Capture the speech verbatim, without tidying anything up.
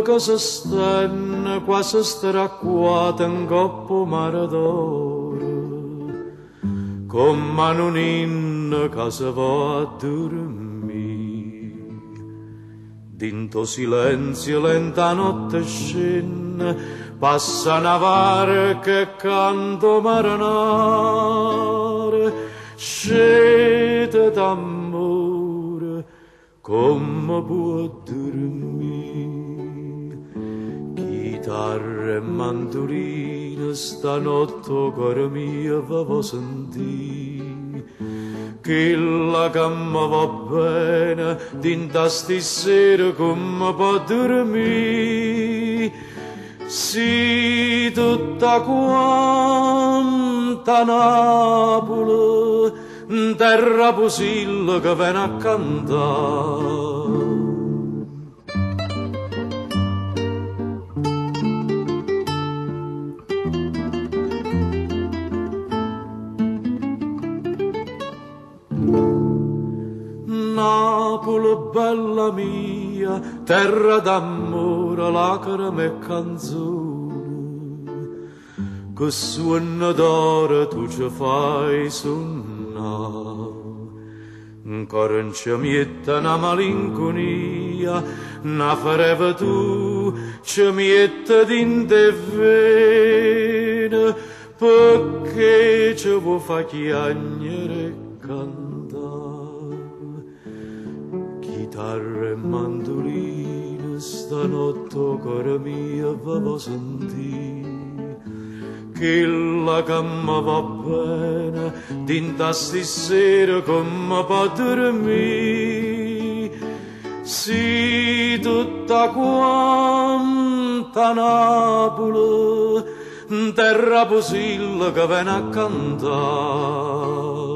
che si stanno, qua si starà qua in coppo mare d'oro, con mano ninna che si va a dormire. Dinto silenzio lenta notte scende, passa una barca che canto marinare, scete d'amore come può dormire. Chitarra e mandolina stanotte cuore mio va sentire, che la che mi va bene dinta stasera come può dormire. Si tutta quanta Napoli, terra Pusilla che viene a cantare. Napoli, bella mia, terra d'amore, lacrime e canzoni, che suona d'oro tu ci fai suonare. Ancora non ci mette una malinconia, na fareva tu ci mette din te vene, perché ci vuoi fa chiagnere e cantare. Chitarra e mandolina stanotte cuore mio va sentire, che la che mi va bene dinta stasera come può dormire. Si tutta quanta Napoli, terra Pusilla che viene a cantare.